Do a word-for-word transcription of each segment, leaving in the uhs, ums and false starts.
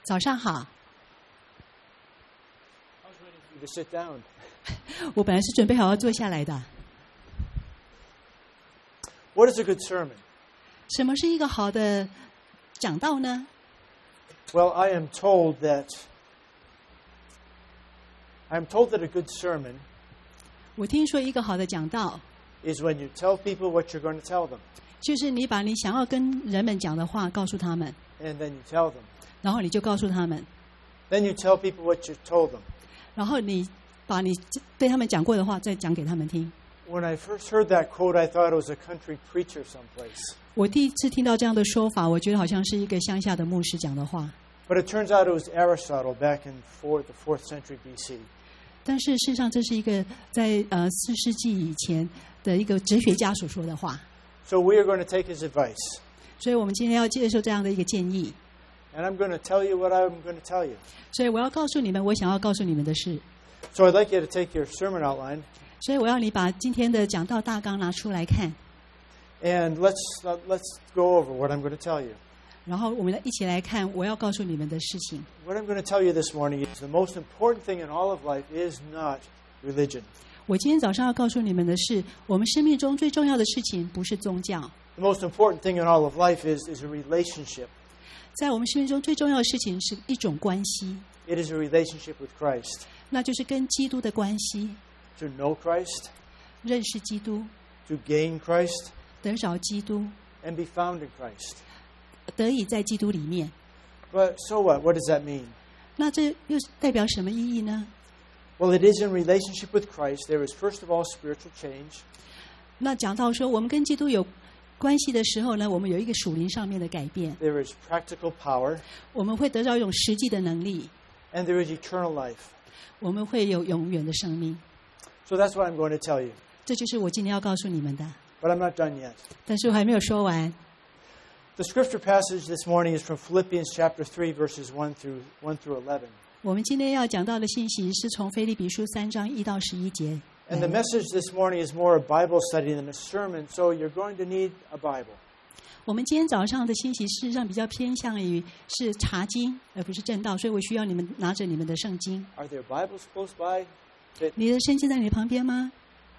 早上好。 To sit down. 我本来是准备好要坐下来的。 What is a good sermon? 什么是一个好的讲道呢？ Well, I am told that I am told that a good sermon 我听说一个好的讲道 is when you tell people what you're going to tell them, 就是你把你想要跟人们讲的话告诉他们， and then you tell them. 然后你就告诉他们， Then you tell people what you told them. 然后你把你对他们讲过的话再讲给他们听。 When I first heard that quote, I thought it was a country preacher someplace. 我第一次听到这样的说法，我觉得好像是一个乡下的牧师讲的话。 But it turns out it was Aristotle back in fourth, the fourth century B C. 但是事实上，这是一个在呃四世纪以前的一个哲学家所说的话。 So we are going to take his advice. 所以我们今天要接受这样的一个建议。 And I'm going to tell you what I'm going to tell you. 所以我要告诉你们，我想要告诉你们的事。 So I'd like you to take your sermon outline. 所以我要你把今天的讲道大纲拿出来看。 And let's uh, let's go over what I'm going to tell you. 然后我们一起来看我要告诉你们的事情。 What I'm going to tell you this morning is the most important thing in all of life is not religion. 我今天早上要告诉你们的是，我们生命中最重要的事情不是宗教。 The most important thing in all of life is, is a relationship. 在我们生命中最重要的事情是一种关系， It is a relationship with Christ. 那就是跟基督的关系， To know Christ, 认识基督， to gain Christ, 得着基督， and be found in Christ. 得以在基督里面。 But so what? What does that mean? 那这又代表什么意义呢？ Well, it is in relationship with Christ. There is, first of all, spiritual change. 那讲到说我们跟基督有关系的时候呢，我们有一个属灵上面的改变， There is practical power. 我们会得到一种实际的能力， And there is eternal life. 我们会有永远的生命。 So that's what I'm going to tell you. 这就是我今天要告诉你们的。 But I'm not done yet. 但是我还没有说完。 The scripture passage this morning is from Philippians chapter three, verses one through one through eleven. 我们今天要讲到的信息是从腓立比书三章一到十一节。 And the message this morning is more a Bible study than a sermon, so you're going to need a Bible. 我们今天早上的信息事实上比较偏向于是查经，而不是正道，所以我需要你们拿着你们的圣经。 Are there Bibles close by? That, 你的圣经在你旁边吗？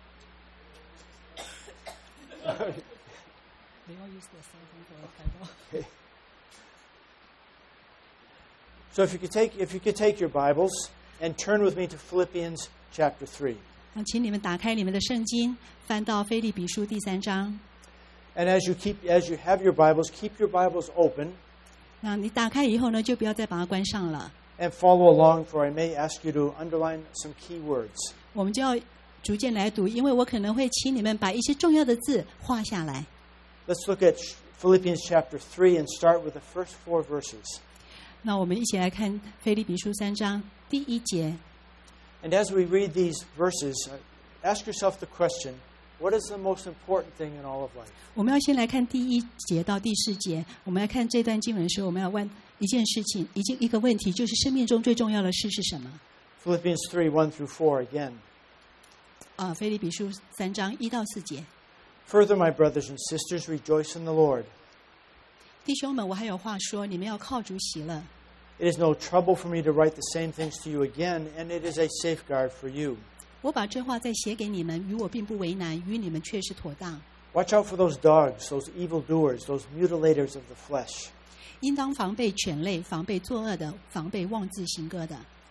So if you could take if you could take your Bibles and turn with me to Philippians chapter three. 那请你们打开你们的圣经，翻到腓立比书第三章。 And as you keep as you have your Bibles, keep your Bibles open 那你打开以后呢，就不要再把它关上了。 and follow along, for I may ask you to underline some key words. 我们就要逐渐来读，因为我可能会请你们把一些重要的字画下来。 Let's look at Philippians chapter three and start with the first four verses. 那我们一起来看腓立比书三章第一节。 And as we read these verses, ask yourself the question, what is the most important thing in all of life? 我们要先来看第一节到第四节。我们来看这段经文的时候，我们要问一件事情，一件一个问题，就是生命中最重要的事是什么？ Philippians three, one through four again. 啊，腓立比书三章一到四节。 Further, my brothers and sisters, rejoice in the Lord. 弟兄们，我还有话说，你们要靠主喜乐。 It is no trouble for me to write the same things to you again, and it is a safeguard for you. 我把这话再写给你们，与我并不为难，与你们却是妥当。 Watch out for those dogs, those evildoers, those mutilators of the flesh. 应当防备犬类，防备作恶的，防备妄自行歌的。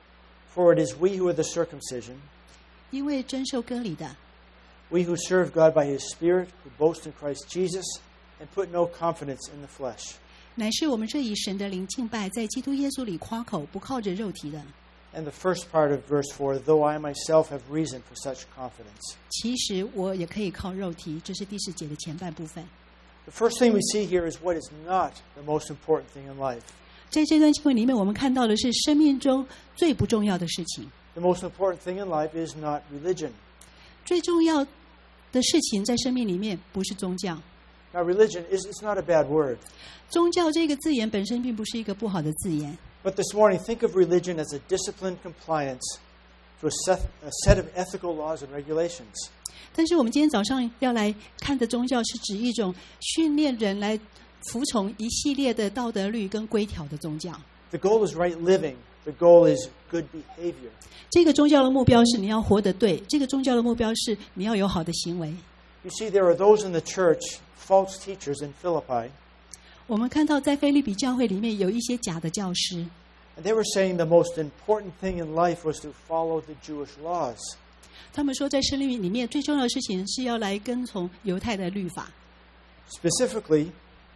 For it is we who are the circumcision, 因为真受割礼的， we who serve God by his Spirit, who boast in Christ Jesus, and put no confidence in the flesh. 乃是我们这以神的灵敬拜，在基督耶稣里夸口，不靠着肉体的。 And the first part of verse four, though I myself have reason for such confidence. 其实我也可以靠肉体，这是第四节的前半部分。 The first thing we see here is what is not the most important thing in life. 在这段经文里面，我们看到的是生命中最不重要的事情。 The most important thing in life is not religion. 最重要的事情在生命里面不是宗教。 Now, religion is it's not a bad word. 宗教这个字眼本身并不是一个不好的字眼。 But this morning, think of religion as a disciplined compliance to a set, a set of ethical laws and regulations. 但是我们今天早上要来看的宗教是指一种训练人来服从一系列的道德律跟规条的宗教。 The goal is right living. The goal is good behavior. 这个宗教的目标是你要活得对，这个宗教的目标是你要有好的行为。 You see, there are those in the church, false teachers in Philippi, 我们看到在腓立比教会里面有一些假的教师， and they were saying the most important thing in life was to follow the Jewish laws. 他们说在生命里面最重要的事情是要来跟从犹太的律法。 Specifically,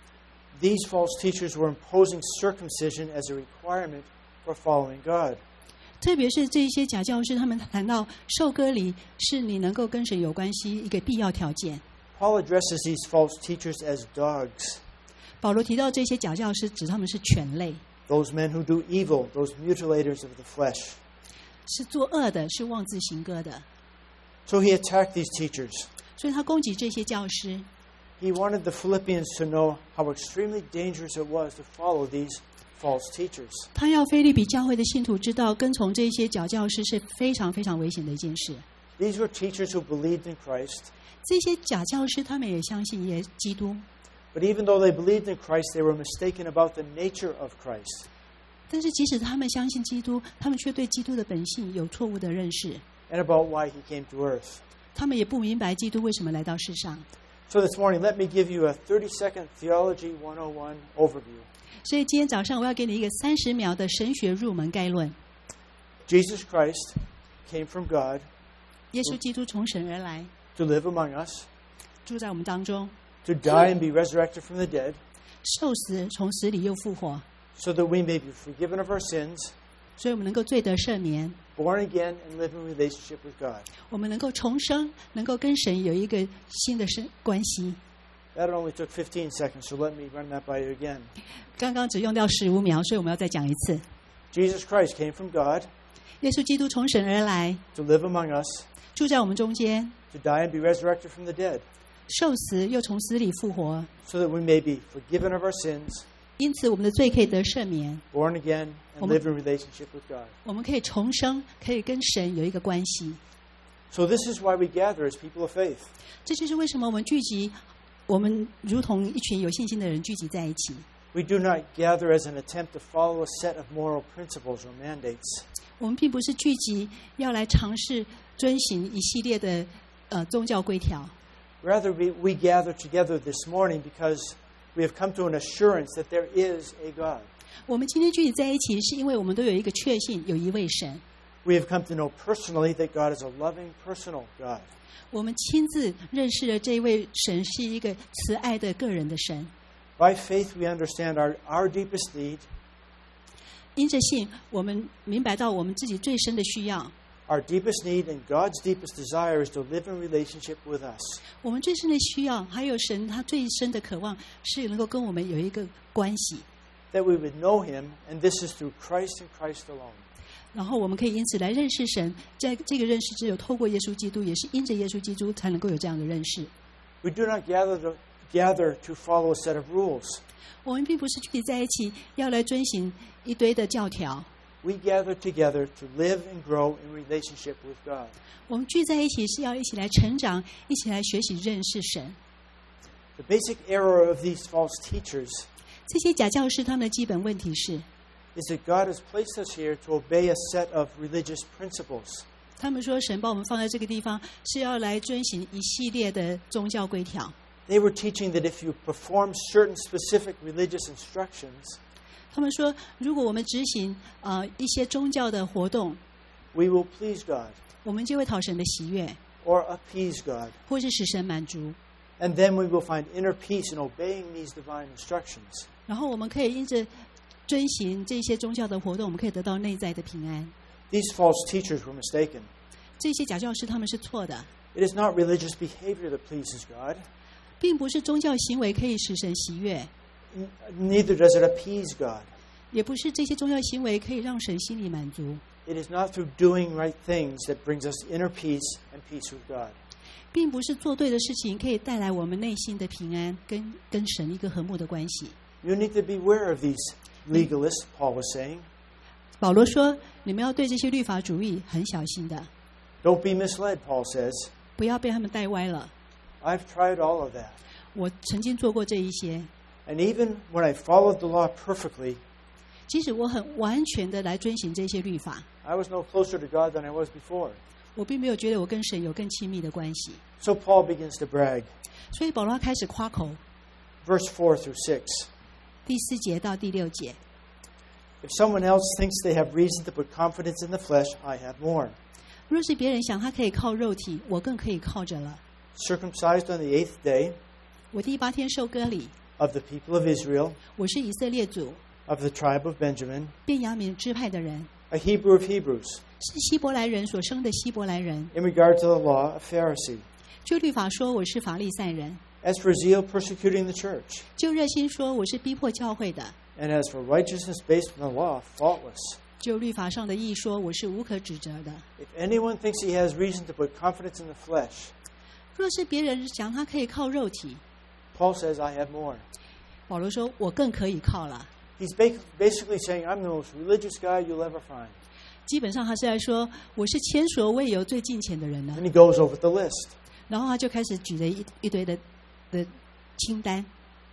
these false teachers were imposing circumcision as a requirement for following God. 特别是这些假教师，他们谈到受割礼是你能够跟神有关系一个必要条件。 Paul addresses these false teachers as dogs, 保罗提到这些假教师指他们是犬类， those men who do evil, those mutilators of the flesh. 是作恶的，是妄自行割的。 So he attacked these teachers. 所以他攻击这些教师。 He wanted the Philippians to know how extremely dangerous it was to follow these false teachers. 他要腓立比教会的信徒知道，跟从这些假教师是非常非常危险的一件事。 These were teachers who believed in Christ, 这些假教师他们也相信耶基督， but even though they believed in Christ, they were mistaken about the nature of Christ. 但是即使他们相信基督，他们却对基督的本性有错误的认识， And about why he came to earth. 他们也不明白基督为什么来到世上。 So this morning, let me give you a thirty-second Theology one oh one overview. 所以今天早上我要给你一个三十秒的神学入门概论。 Jesus Christ came from God 耶稣基督从神而来， to live among us, 住在我们当中， to die and be resurrected from the dead, 受死，从死里又复活， so that we may be forgiven of our sins, 所以我们能够罪得赦免， born again, and live in relationship with God. 我们能够重生，能够跟神有一个新的生关系。 That only took fifteen seconds, so let me run that by you again. 刚刚只用掉十五秒，所以我们要再讲一次。 Jesus Christ came from God 耶稣基督从神而来， to live among us, 住在我们中间， to die and be resurrected from the dead, 受死又从死里复活， so that we may be forgiven of our sins, 因此我们的罪可以得赦免， born again, and live in relationship with God. 我们可以重生，可以跟神有一个关系。 So this is why we gather as people of faith. 这就是为什么我们聚集，我们如同一群有信心的人聚集在一起。 We do not gather as an attempt to follow a set of moral principles or mandates. 我们并不是聚集要来尝试遵行一系列的呃宗教规条， Rather, we, we gather together this morning because we have come to an assurance that there is a God. 我们今天聚集在一起，是因为我们都有一个确信，有一位神。 We have come to know personally that God is a loving, personal God. 我们亲自认识了这一位神是一个慈爱的个人的神。 By faith, we understand our, our deepest need, 因着信，我们明白到我们自己最深的需要。 our deepest need and God's deepest desire is to live in relationship with us. 我们最深的需要，还有神他最深的渴望，是能够跟我们有一个关系。 That we would know Him, and this is through Christ and Christ alone. 然后我们可以因此来认识神，在这个认识只有透过耶稣基督，也是因着耶稣基督才能够有这样的认识。 We do not gather to, gather to follow a set of rules. 我们并不是聚集在一起要来遵行一堆的教条， We gather together to live and grow in relationship with God. 我们聚在一起是要一起来成长，一起来学习认识神。 The basic error of these false teachers 这些假教师他们的基本问题是， is that God has placed us here to obey a set of religious principles. 他们说神把我们放在这个地方是要来遵行一系列的宗教规条。 They were teaching that if you perform certain specific religious instructions, 他们说，如果我们执行呃一些宗教的活动， we will please God 我们就会讨神的喜悦， or appease God. 或是使神满足。 And then we will find inner peace in obeying these divine instructions. 然后我们可以因着遵行这些宗教的活动，我们可以得到内在的平安。 These false teachers were mistaken. 这些假教师他们是错的， It is not religious behavior that pleases God. 并不是宗教行为可以使神喜悦， N- Neither does it appease God. 也不是这些宗教行为可以让神心里满足， It is not through doing right things that brings us inner peace and peace with God. 并不是做对的事情可以带来我们内心的平安，跟跟神一个和睦的关系。 You need to beware of these legalists, Paul was saying. 保罗说，你们要对这些律法主义很小心的， Don't be misled, Paul says. 不要被他们带歪了。 I've tried all of that. 我曾经做过这一些， And even when I followed the law perfectly, 即使我很完全的来遵行这些律法， I was no closer to God than I was before. 我并没有觉得我跟神有更亲密的关系。 So Paul begins to brag. 所以保罗开始夸口， Verse four through six. 第四节到第六节。 If someone else thinks they have reason to put confidence in the flesh, I have more. 若是别人想他可以靠肉体，我更可以靠着了。 Circumcised on the eighth day, 我第八天受割礼， of the people of Israel, 我是以色列族， of the tribe of Benjamin, 便雅悯支派的人， a Hebrew of Hebrews, 是希伯来人所生的希伯来人。 in regard to the law, a Pharisee. 就律法说，我是法利赛人； As for zeal, persecuting the church. 就热心说，我是逼迫教会的； And as for righteousness based on the law, faultless. 就律法上的义说，我是无可指责的。 If anyone thinks he has reason to put confidence in the flesh, 若是别人讲他可以靠肉体， Paul says, I have more. 保罗说，我更可以靠了。 He's ba- basically saying, I'm the most religious guy you'll ever find. 基本上他是在说，我是前所未有最敬虔的人了。 And he goes over the list. 然后他就开始举了一一堆的的清单。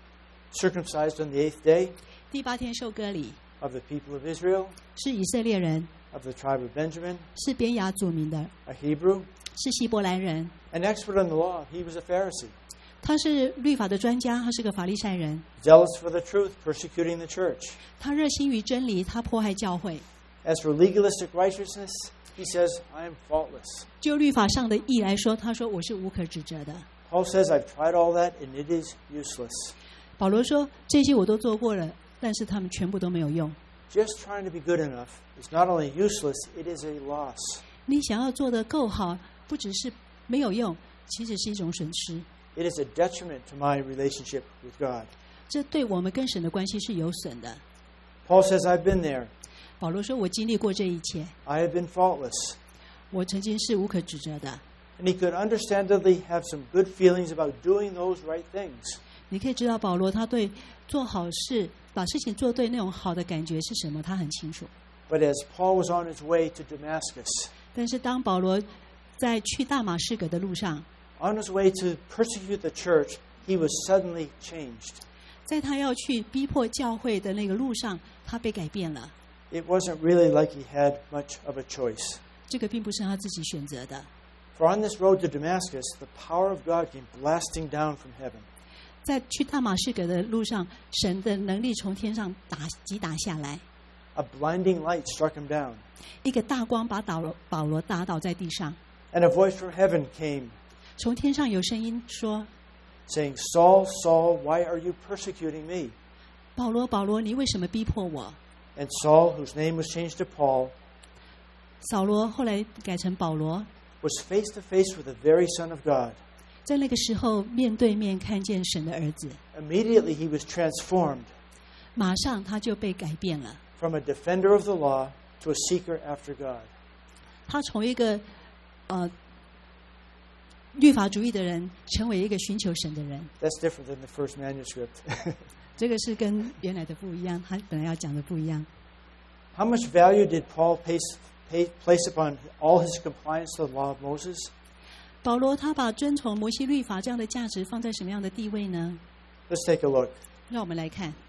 Circumcised on the eighth day, 第八天受割礼， of the people of Israel, 是以色列人， of the tribe of Benjamin, 是便雅祖民的， a Hebrew, 是希伯来人。 an expert on the law. He was a Pharisee. 他是律法的专家，他是个法利赛人。 Zealous for the truth, persecuting the church. 他热心于真理，他迫害教会。 As for legalistic righteousness, he says, I am faultless. 就律法上的义来说，他说我是无可指责的。 Paul says, I've tried all that and it is useless. 保罗说这些我都做过了，但是他们全部都没有用。 Just trying to be good enough is not only useless, it is a loss. 你想要做得够好，不只是没有用，其实是一种损失。 It is a detriment to my relationship with God. 这对我们跟神的关系是有损的。 Paul says, I've been there. 保罗说：“我经历过这一切， I have been faultless. 我曾经是无可指责的。 And he could understandably have some good feelings about doing those right things. ” 你可以知道保罗他对做好事、把事情做对那种好的感觉是什么，他很清楚。 But as Paul was on his way to Damascus, 但是当保罗在去大马士革的路上， on his way to persecute the church, he was suddenly changed. 在他要去逼迫教会的那个路上，他被改变了。 It wasn't really like he had much of a choice. 这个并不是他自己选择的。 For on this road to Damascus, the power of God came blasting down from heaven. 在去大马士革的路上，神的能力从天上打击打下来， A blinding light struck him down, 一个大光把保罗保罗打倒在地上。 and a voice from heaven came, 从天上有声音说 saying, Saul, Saul, why are you persecuting me?：“ 保罗，保罗，你为什么逼迫我？” And Saul, whose name was changed to Paul, 扫罗后来改成保罗， was face to face with the very Son of God. 在那个时候面对面看见神的儿子， Immediately he was transformed 马上他就被改变了。 from a defender of the law to a seeker after God. 他从一个呃律法主义的人，成为一个寻求神的人。 That's different than the first manuscript. 这个是跟原来的不一样，他本来要讲的不一样。 How much value did Paul place, pay, place upon all his compliance to the law of Moses? 保罗他把遵从摩西律法这样的价值放在什么样的地位呢？ Let's take a look. 让我们来看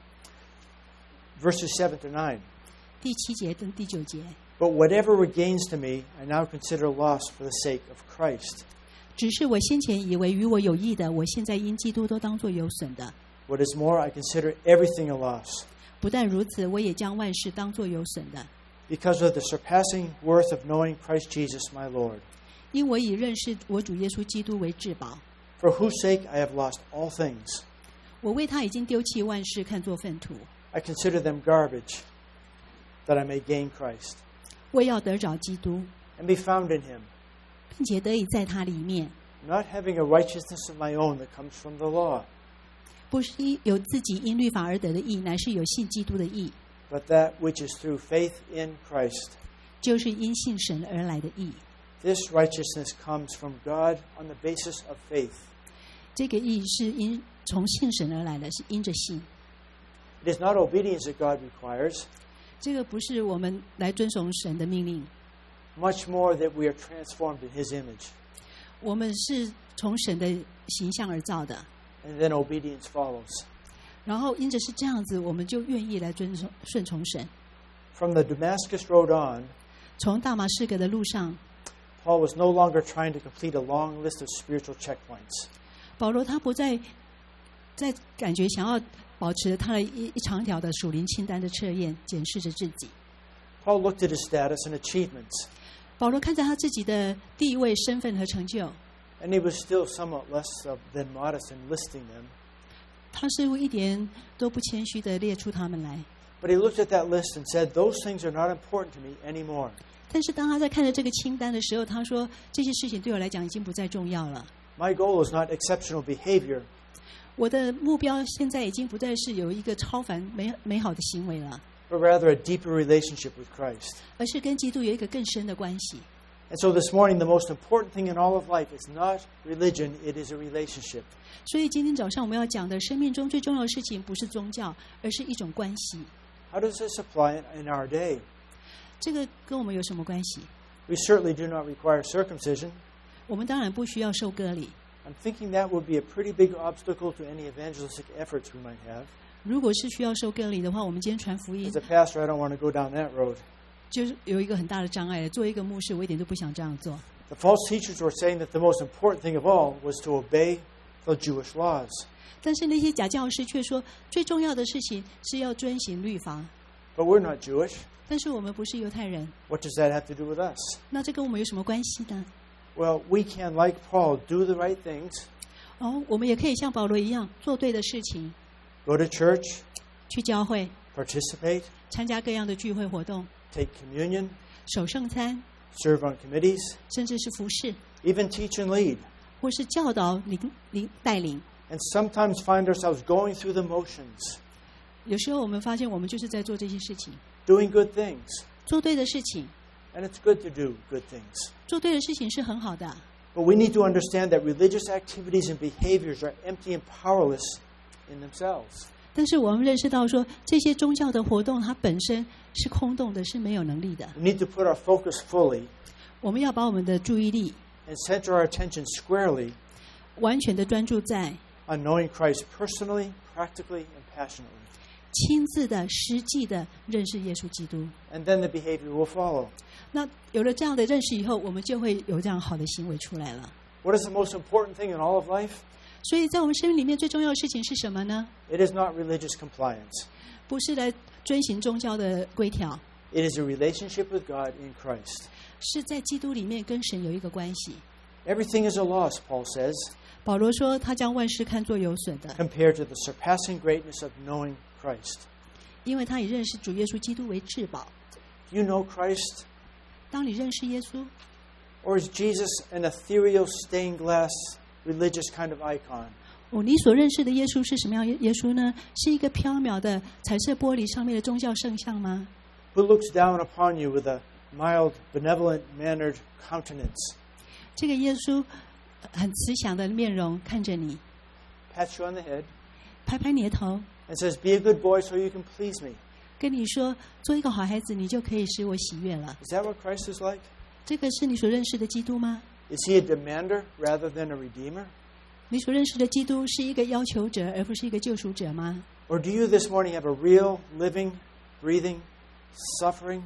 Verses seven to nine. 第七节跟第九节。 But whatever were gains to me, I now consider loss for the sake of Christ. 只是我先前以为与我有益的，我现在因基督都当作有损的。 What is more, I consider everything a loss, 不但如此，我也将万事当作有损的， because of the surpassing worth of knowing Christ Jesus my Lord, 因我以认识我主耶稣基督为至宝。 for whose sake I have lost all things. 我为他已经丢弃万事，看作粪土， I consider them garbage, that I may gain Christ, 为要得着基督， and be found in him, 并且得以在他里面， not having a righteousness of my own that comes from the law, 不是有自己因律法而得的义，乃是有信基督的义， but that which is through faith in Christ. 就是因信神而来的义。 This righteousness comes from God on the basis of faith. 这个义是因从信神而来的，是因着信。 It is not obedience that God requires, 这个不是我们来遵守神的命令， much more that we are transformed in his image, 我们是从神的形象而造的， and then obedience follows. 然后因着是这样子，我们就愿意来遵从顺从神。 From the Damascus road on, 从大马士革的路上， Paul was no longer trying to complete a long list of spiritual checkpoints. 保罗他不再在感觉想要保持他的一一长条的属灵清单的测验，检视着自己。 Paul looked at his status and achievements, 保罗看着他自己的地位、身份和成就， and he was still somewhat less of, than modest in listing them. 他似乎一点都不谦虚地列出他们来。 But he looked at that list and said, those things are not important to me anymore. 但是当他在看着这个清单的时候，他说这些事情对我来讲已经不再重要了。 My goal is not exceptional behavior, 我的目标现在已经不再是有一个超凡美美好的行为了， but rather a deeper relationship with Christ. 而是跟基督有一个更深的关系。 And so this morning, the most important thing in all of life is not religion, it is a relationship. 所以今天早上我们要讲的生命中最重要的事情，不是宗教，而是一种关系。 How does this apply in our day? 这个跟我们有什么关系？ We certainly do not require circumcision. 我们当然不需要受割礼。 I'm thinking that would be a pretty big obstacle to any evangelistic efforts we might have. 如果是需要受割礼的话，我们今天传福音 As a pastor, I don't want to go down that road. 就是有一个很大的障碍了。作为一个牧师，我一点都不想这样做。 The false teachers were saying that the most important thing of all was to obey the Jewish laws. 但是那些假教师却说，最重要的事情是要遵行律法。 But we're not Jewish. 但是我们不是犹太人， What does that have to do with us? 那这跟我们有什么关系呢？ Well, we can, like Paul, do the right things, 哦，我们也可以像保罗一样做对的事情， go to church, 去教会， participate, 参加各样的聚会活动， take communion, 守圣餐， serve on committees, 甚至是服侍， even teach and lead, 或是教导、领领带领。 and sometimes find ourselves going through the motions, 有时候我们发现，我们就是在做这些事情， doing good things. 做对的事情， And it's good to do good things. 做对的事情是很好的。 But we need to understand that religious activities and behaviors are empty and powerless in themselves. 但是我们认识到说，这些宗教的活动它本身是空洞的，是没有能力的。 We need to put our focus fully 我们要把我们的注意力 and center our attention squarely 完全的专注在 on knowing Christ personally, practically, and passionately. 亲自的、实际的认识耶稣基督。 And then the behavior will follow. 那有了这样的认识以后，我们就会有这样好的行为出来了。 What is the most important thing in all of life? 所以在我们生命里面最重要的事情是什么呢？ It is not religious compliance. 不是来遵行宗教的规条， It is a relationship with God in Christ. 是在基督里面跟神有一个关系。 Everything is a loss, Paul says, 保罗说，他将万事看作有损的， compared to the surpassing greatness of knowing Christ. 因为他以认识主耶稣基督为至宝。 Do you know Christ? 当你认识耶稣， Or is Jesus an ethereal stained glass religious kind of icon? 哦，你所认识的耶稣是什么样的耶稣呢？是一个缥缈的彩色玻璃上面的宗教圣像吗？ Who looks down upon you with a mild, benevolent mannered countenance, 这个耶稣很慈祥的面容看着你， pats you on the head, 拍拍你的头， and says, be a good boy so you can please me? 跟你说做一个好孩子，你就可以使我喜悦了。 Is that what Christ is like? 这个是你所认识的基督吗？ Is he a demander rather than a redeemer? 你所认识的基督是一个要求者，而不是一个救赎者吗？ Or do you this morning have a real, living, breathing, suffering,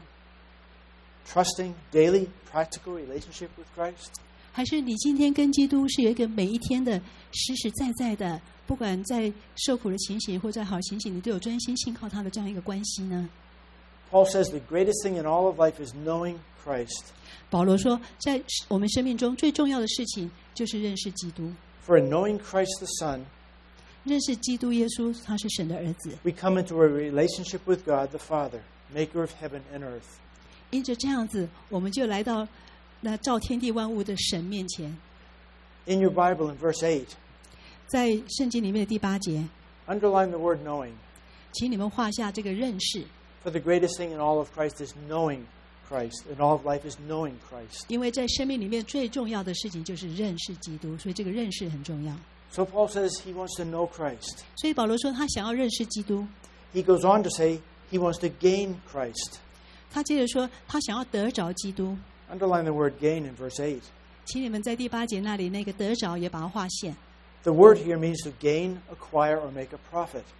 trusting, daily, practical relationship with Christ? 还是你今天跟基督是有一个每一天的实实在在的，不管在受苦的情形或在好情形，你都有专心信靠他的这样一个关系呢？ Paul says the greatest thing in all of life is knowing Christ. 保罗说，在我们生命中最重要的事情就是认识基督， For in knowing Christ the Son, 认识基督耶稣，他是神的儿子。 we come into a relationship with God the Father, maker of heaven and earth. 因着这样子，我们就来到那造天地万物的神面前。 In your Bible, in verse eight, 在圣经里面的第八节， underline the word knowing. 请你们画下这个认识， For the greatest thing in all of Christ is knowing Christ. In all of life is knowing Christ. 因为在生命里面最重要的事情就是认识基督，所以这个认识很重要。 So Paul says he wants to know Christ. 所以保罗说他想要认识基督， He goes on to say he wants to gain Christ. 他接着说他想要得着基督。 Underline the word gain in verse eight. 请你们在第八节那里那个得着也把它划线。 The word here means to gain, acquire, or make a profit.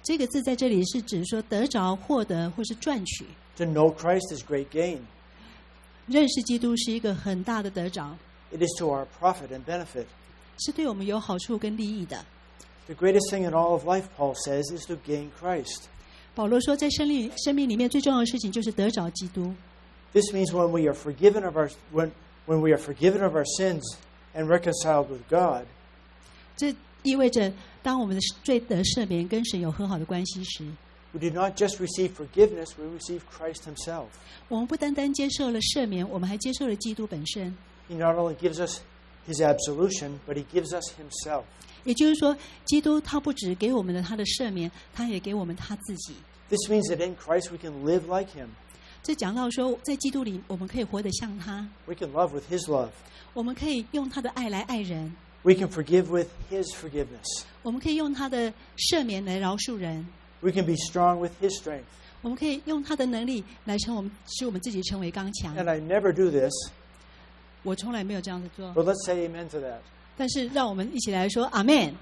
这个字在这里是指说得着、获得或是赚取。 To know Christ is great gain. 认识基督是一个很大的得着， It is to our profit and benefit. 是对我们有好处跟利益的。 The greatest thing in all of life, Paul says, is to gain Christ. 保罗说，在生命生命里面最重要的事情就是得着基督。 This means when we are forgiven of our when when we are forgiven of our sins and reconciled with God, 这意味着，当我们的罪得赦免，跟神有和好的关系时， we do not just receive forgiveness, we receive Christ himself. 我们不单单接受了赦免，我们还接受了基督本身。 He not only gives us his absolution, but he gives us himself. 也就是说，基督他不只给我们的他的赦免，他也给我们他自己。 This means that in Christ we can live like him. 这讲到说，在基督里，我们可以活得像他， We can love with his love. 我们可以用他的爱来爱人， We can forgive with his forgiveness. 我们可以用他的赦免来饶恕人， We can be strong with his strength. 我们可以用他的能力来成我们使我们自己成为刚强。 And I never do this, 我从来没有这样子做， but let's say amen to that. 但是让我们一起来说阿们。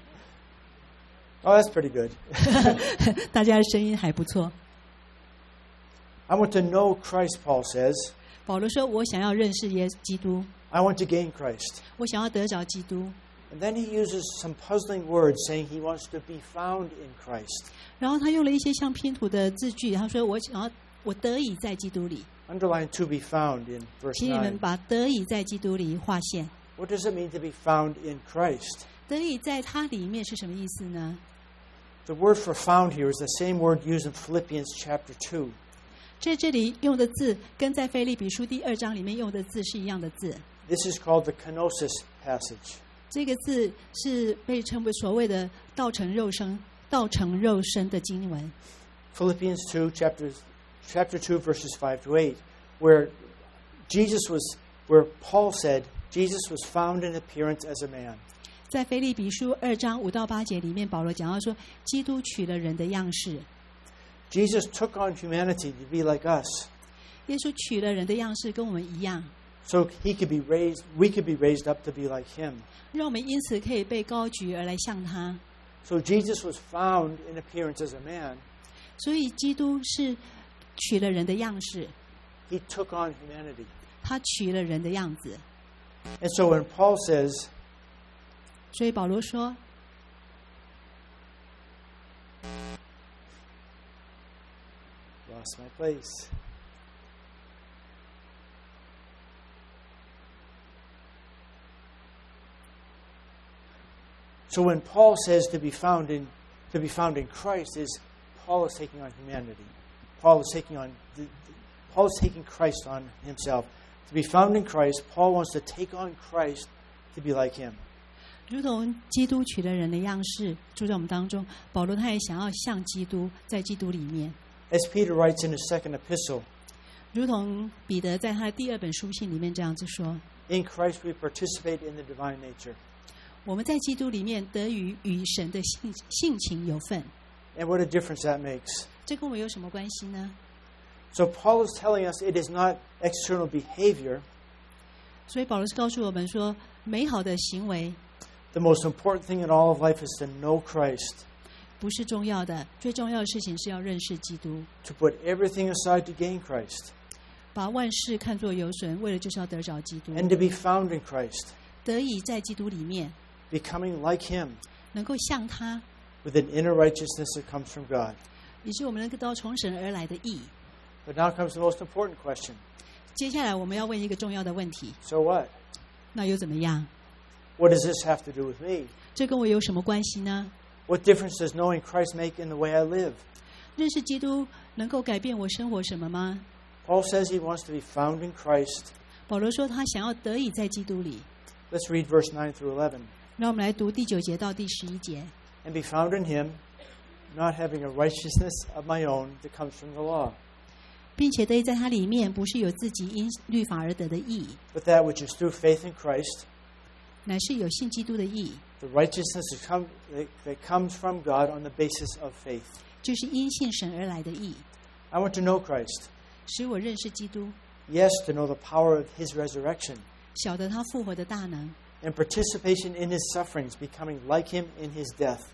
Oh, that's pretty good. 大家的声音还不错。 I want to know Christ, Paul says. 保罗说：“我想要认识耶基督， I want to gain Christ. 我想要得着基督。” And then he uses some puzzling words saying he wants to be found in Christ. 然后他用了一些像拼图的字句，他说：“我想要我得以在基督里。 Underline to be found in ” verse 请你们 nine. 把得以在基督里划线。 What does it mean to be found in Christ? 得以在他里面是什么意思呢？ The word for found here is the same word used in Philippians chapter two. 在这里用的字跟在腓立比书第二章里面用的字是一样的字。 This is called the kenosis passage. 这个字是被称为所谓的道成肉身、道成肉身的经文。 Philippians two, chapters, chapter two, verses five to eight, where Jesus was, where Paul said Jesus was found in appearance as a man. 在腓立比书二章五到八节里面，保罗讲到说，基督取了人的样式。 Jesus took on humanity to be like us, 耶稣取了人的样式，跟我们一样， so he could be raised, we could be raised up to be like him. 让我们因此可以被高举而来像他。 So Jesus was found in appearance as a man. 所以基督是取了人的样式， He took on humanity. 他取了人的样子。 And so when Paul says, 所以保罗说， lost my place. So when Paul says to be found in to be found in Christ, is Paul is taking on humanity. Paul is taking on the, Paul is taking Christ on himself. To be found in Christ, Paul wants to take on Christ to be like him. 如同基督取了人的样式住在我们当中，保罗他也想要像基督，在基督里面。 As Peter writes in his second epistle, 如同彼得在他的第二本书信里面这样子说， in Christ we participate in the divine nature. 我们在基督里面得与与神的性性情有份。 And what a difference that makes. 这跟我们有什么关系呢？ So Paul is telling us it is not external behavior. 所以保罗是告诉我们说，美好的行为 The most important thing in all of life is to know Christ, 不是重要的，最重要的事情是要认识基督， to put everything aside to gain Christ, 把万事看作有损，为了就是要得着基督， and to be found in Christ, 得以在基督里面 becoming like him 能够像他， with an inner righteousness that comes from God. 以致我们能够得到从神而来的义。 But now comes the most important question. 接下来我们要问一个重要的问题， So what? 那又怎么样？ What does this have to do with me? 这跟我有什么关系呢？ What difference does knowing Christ make in the way I live? 认识基督能够改变我生活什么吗？ Paul says he wants to be found in Christ. 保罗说他想要得以在基督里。 Let's read verse nine through eleven. 让我们来读第九节到第十一节。 And be found in him, not having a righteousness of my own that comes from the law, 并且得以在他里面，不是有自己因律法而得的义， but that which is through faith in Christ, 乃是有信基督的义， the righteousness that, come, that, that comes from God on the basis of faith. 就是因信神而来的义， I want to know Christ. 使我认识基督， Yes, to know the power of his resurrection 晓得他复活的大能， and participation in his sufferings, becoming like him in his death.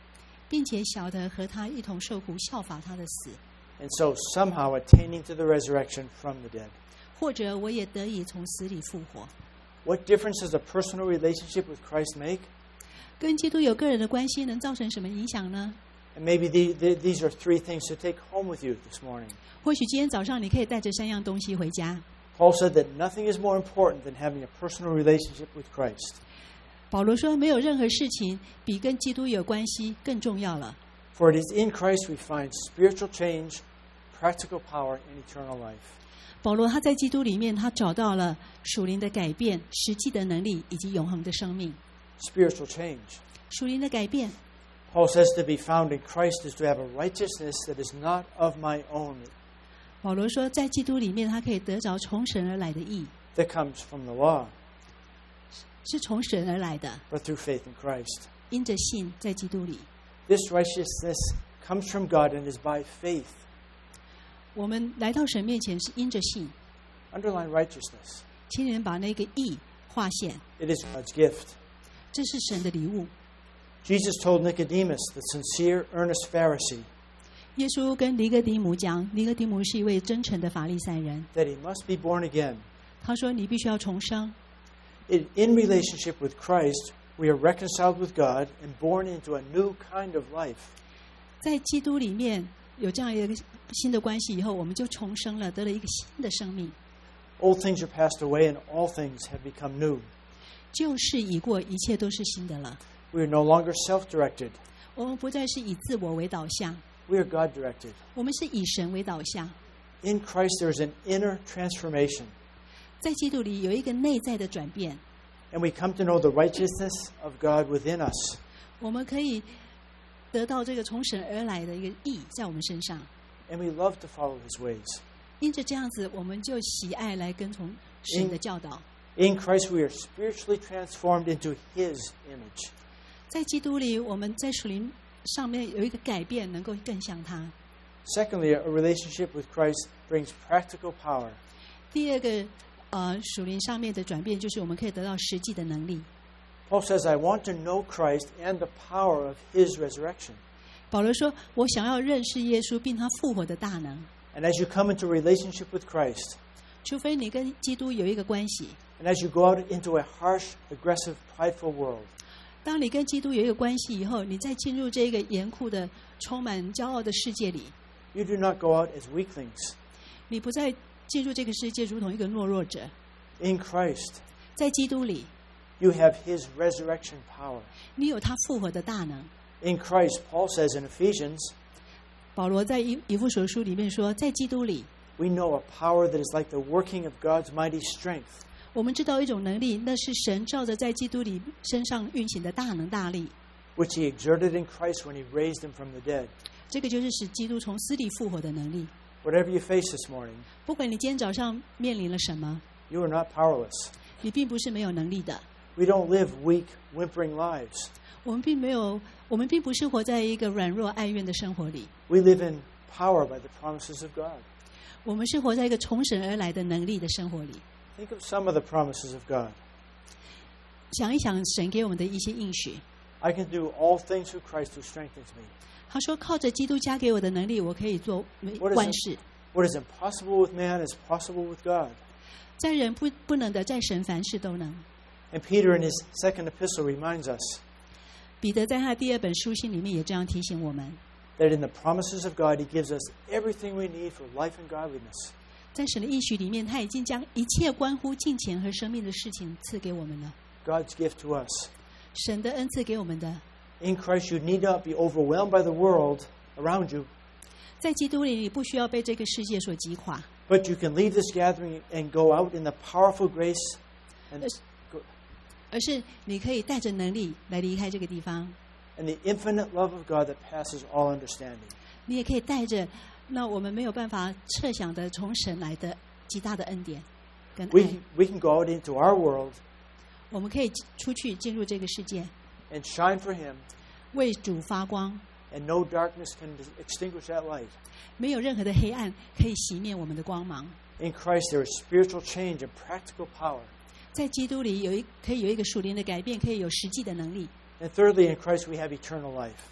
并且晓得和他一同受苦，效法他的死。 And so somehow attaining to the resurrection from the dead. 或者我也得以从死里复活。 What difference does a personal relationship with Christ make? 跟基督有个人的关系能造成什么影响呢？ And maybe the, the, these are three things to take home with you this morning. 或许今天早上你可以带着三样东西回家。 Paul said that nothing is more important than having a personal relationship with Christ. 保罗说，没有任何事情比跟基督有关系更重要了。 For it is in Christ we find spiritual change, practical power, and eternal life. 保罗他在基督里面，他找到了属灵的改变、实际的能力以及永恒的生命。 Spiritual change. 属灵的改变， Paul says to be found in Christ is to have a righteousness that is not of my own, 保罗说，在基督里面，他可以得着从神而来的义， that comes from the law, 是从神而来的， but through faith in Christ. 因着信在基督里。 This righteousness comes from God and is by faith. 我们来到神面前是因着信， Underline righteousness. 请你们把那个义划线， It is God's gift. 这是神的礼物。 Jesus told Nicodemus, the sincere, earnest Pharisee, 耶稣跟尼哥底母讲，尼哥底母是一位真诚的法利赛人， that he must be born again. 他说你必须要重生。 In, in relationship with Christ, we are reconciled with God and born into a new kind of life. 在基督里面有这样一个新的关系以后，我们就重生了，得了一个新的生命。 Old things are passed away and all things have become new. 旧事已过，一切都是新的了。 We are no longer self-directed. 我们不再是以自我为导向， We are God-directed. 我们是以神为导向。 In Christ, there is an inner transformation, 在基督里有一个内在的转变， and we come to know the righteousness of God within us. 我们可以得到这个从神而来的一个义在我们身上。 And we love to follow His ways. 因着这样子，我们就喜爱来跟从神的教导。 In Christ, we are spiritually transformed into His image. 在基督里，我们在属灵上面有一个改变，能够更像他。 Secondly, a relationship with Christ brings practical power. 第二个，呃，属灵上面的转变，就是我们可以得到实际的能力。 Paul says, I want to know Christ and the power of His resurrection. 保罗说：“我想要认识耶稣，并他复活的大能。 And as you come into a relationship with Christ, 除非你跟基督有一个关系， and as you go out into a harsh, aggressive, prideful world, 当你跟基督有一个关系以后，你再进入这个严酷的、充满骄傲的世界里， you do not go out as weaklings. 你不再进入这个世界如同一个懦弱者。 In Christ, 在基督里， you have His resurrection power. 你有他复活的大能。 In Christ, Paul says in Ephesians, 保罗在以以弗所书里面说，在基督里， we know a power that is like the working of God's mighty strength, 我们知道一种能力，那是神照着在基督里身上运行的大能大力。 which He exerted in Christ when He raised Him from the dead. 这个就是使基督从死里复活的能力。 Whatever you face this morning, 不管你今天早上面临了什么， you are not powerless. 你并不是没有能力的。 We don't live weak, whimpering lives. 我们并没有，我们并不是活在一个软弱哀怨的生活里， We live in power by the promises of God. 我们是活在一个从神而来的能力的生活里。 Think of some of the promises of God. 想一想神给我们的一些应许， I can do all things through Christ who strengthens me. 他说靠着基督加给我的能力，我可以做每 What is 万 it? 事。 What is impossible with man is possible with God. 在人不不能的，在神凡事都能。 And Peter in his second epistle reminds us 彼得在他第二本书信里面也这样提醒我们， that in the promises of God, He gives us everything we need for life and godliness. 在神的应许里面，他已经将一切关乎金钱和生命的事情赐给我们了。 God's gift to us. 神的恩赐给我们的， In Christ, you need not be overwhelmed by the world around you, 在基督里，你不需要被这个世界所击垮， but you can leave this gathering and go out in the powerful grace and, go, 而是你可以带着能力来离开这个地方。 and the infinite love of God that passes all understanding. 你也可以带着那我们没有办法设想的从神来的极大的恩典跟 We 爱， can, we can go out into our world 我们可以出去进入这个世界， and shine for Him, 为主发光， and no darkness can extinguish that light. 没有任何的黑暗可以熄灭我们的光芒。 In Christ, there is spiritual change and practical power. 在基督里有一可以有一个属灵的改变，可以有实际的能力。 And thirdly, in Christ, we have eternal life.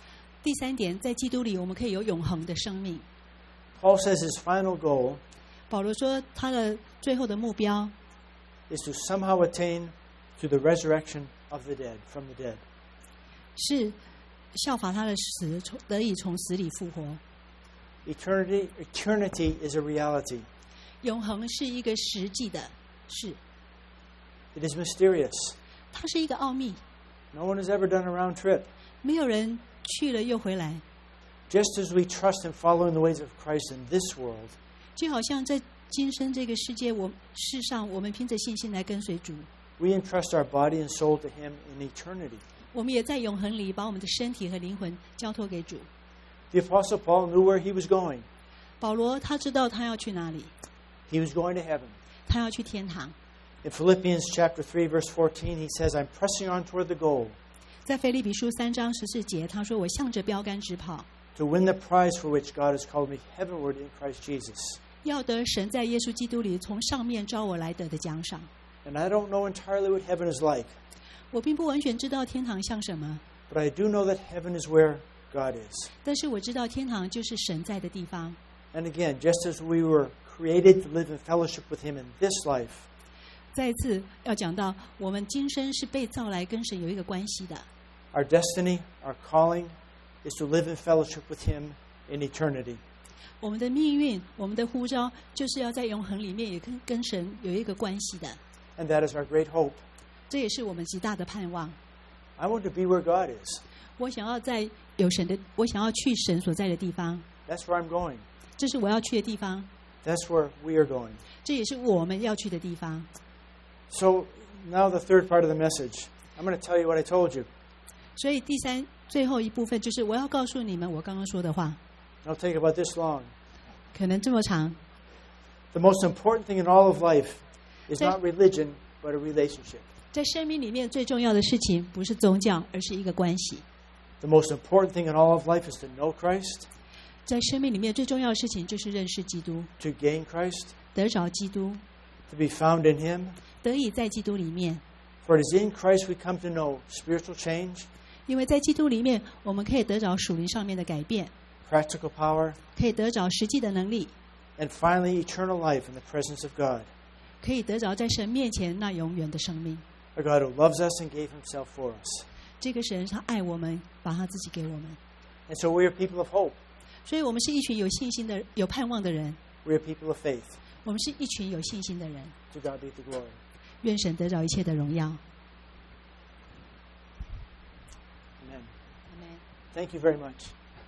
第三点，在基督里我们可以有永恒的生命。 Paul says his final goal 保罗说，他的最后的目标 is to somehow attain to the resurrection of the dead, from the dead. 是效法他的死，得以从死里复活。 Eternity, eternity is a reality. 永恒是一个实际的事， It is mysterious. 它是一个奥秘， No one has ever done a round trip. 没有人去了又回来。 Just as we trust and follow in the ways of Christ in this world, 就好像在今生这个世界，我世上我们凭着信心来跟随主， we entrust our body and soul to Him in eternity. 我们也在永恒里把我们的身体和灵魂交托给主。 The Apostle Paul knew where he was going. 保罗他知道他要去哪里， He was going to heaven. 他要去天堂。 In Philippians chapter three, verse fourteen, he says, I'm pressing on toward the goal 在腓立比书三章十四节，他说：“我向着标杆直跑， to win the prize for which God has called me heavenward in Christ Jesus. 要得神在耶稣基督里从上面招我来得的奖赏。” And I don't know entirely what heaven is like, 我并不完全知道天堂像什么， but I do know that heaven is where God is. 但是我知道天堂就是神在的地方。 And again, just as we were created to live in fellowship with Him in this life, 再一次要讲到，我们今生是被造来跟神有一个关系的。 our destiny, our calling, is to live in fellowship with Him in eternity. 我们的命运，我们的呼召，就是要在永恒里面也跟跟神有一个关系的。 And that is our great hope. 这也是我们极大的盼望。 I want to be where God is. 我想要在有神的，我想要去神所在的地方， That's where I'm going. 这是我要去的地方， That's where we are going. 这也是我们要去的地方。 So now the third part of the message. I'm going to tell you what I told you. 所以第三最后一部分就是我要告诉你们我刚刚说的话， It'll take about this long. 可能这么长。 The most important thing in all of life is Say- not religion, but a relationship. 在生命里面最重要的事情不是宗教，而是一个关系。 The most important thing in all of life is to know Christ, 在生命里面最重要的事情就是认识基督， to gain Christ, 得着基督， to be found in Him. 得以在基督里面。 For it is in Christ we come to know spiritual change, 因为在基督里面，我们可以得着属灵上面的改变， practical power, 可以得着实际的能力， and finally eternal life in the presence of God. 可以得着在神面前那永远的生命。 A God who loves us and gave Himself for us. 这个神他爱我们，把他自己给我们， And so we are people of hope. 所以我们是一群有信心的、有盼望的人。 We are people of faith. 我们是一群有信心的人。 To God be the glory. 愿神得着一切的荣耀。 Amen. Thank you very much.